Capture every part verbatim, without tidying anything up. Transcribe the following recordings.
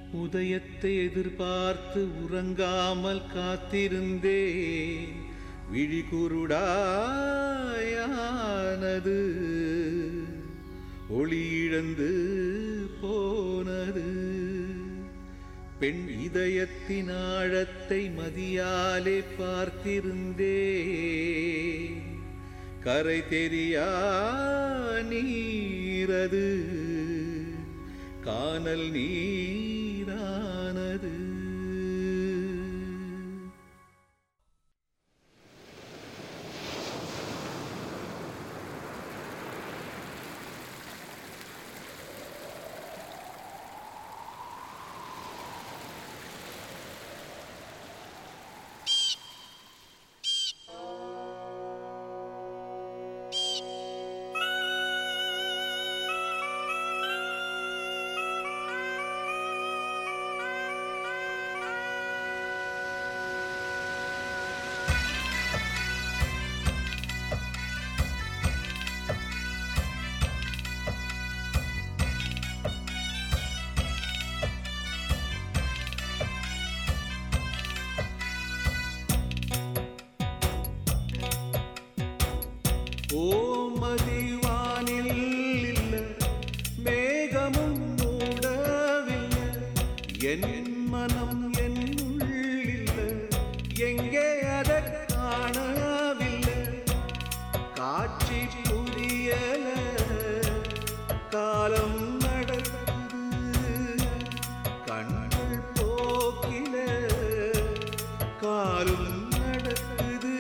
உதயத்தை எதிர்பார்த்து உறங்காமல் காத்திருந்தேன். விழி குருடாயானது, ஒளி இழந்து போனது. பெண் இதயத்தின் ஆழத்தை மதியாலே பார்த்திருந்தேன். கரை தெரியா நீரது, கானல் நீரானது. ஓமதிவானில் இல்ல, மேகமும் மூடவில்லை. என் மனம் என்னுள் இல்ல, எங்கே அதை காணவில்லை. காட்சி புரியல, காலம் நடக்குது. கண்கள் போக்கில காலும் நடக்குது.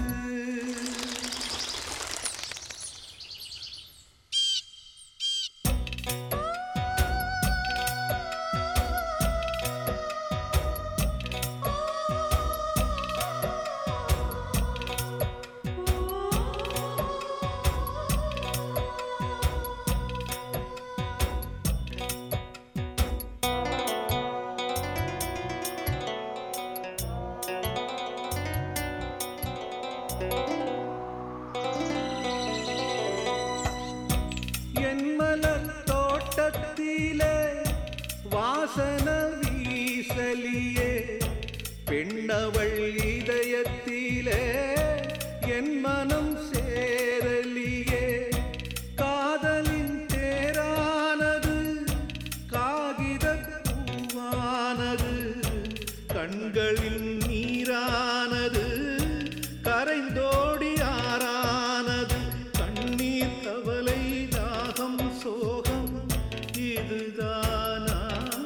தோட்டத்திலே வாசன வீசலியே, பெண்ணவள் இதயத்திலே என் மனம் சேரலியே. காதலின் தேரானது, காகித பூவானது. கண்களின் நீரானது, கரைந்தோடி ஆறானது. கண்ணீர் கவலை தாகம் சோகம், இதுதானா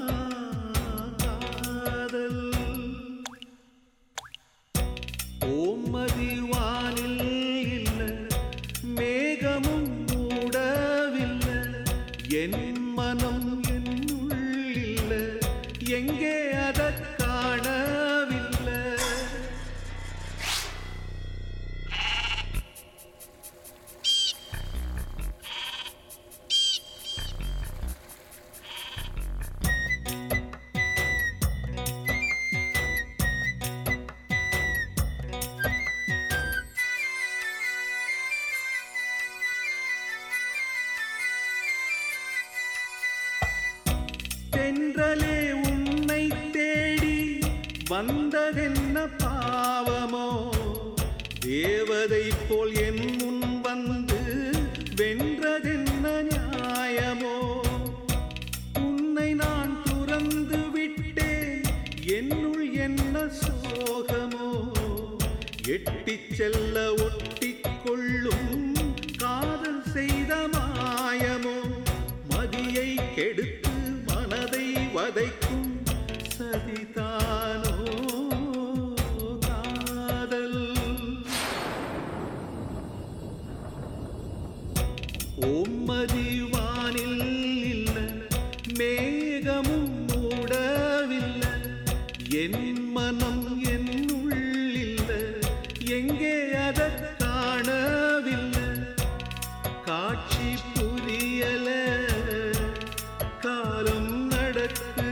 காதல்? ஓமதிவானில் இல்ல, மேகமும் மூடவில்லை. என் மனம் என்னுள் இல்ல, எங்கே அதை காணவில்லை. தென்றலே உன்னை தேடி வந்ததென்ன பாவமோ, தேவதை போல் என் முன் வந்து வென்றதென்ன நியாயமோ. உன்னை நான் துறந்து விட்டேன், என்னுள் என்ன சோகமோ. எட்டிச் செல்ல ஒட்டிக்கொள்ளும் காதல் செய்த மாயமோ. மதியை கெடுத்து மனதை வதைக்கும் சதிதானோ காதல்? ஓமதிவானில் இல்ல, மேகமும் மூடவில்லை. என் மனம் என்னுள் இல்ல, எங்கே அதை காணவில்லை. காட்சி புரியல, காலம் நடக்கு.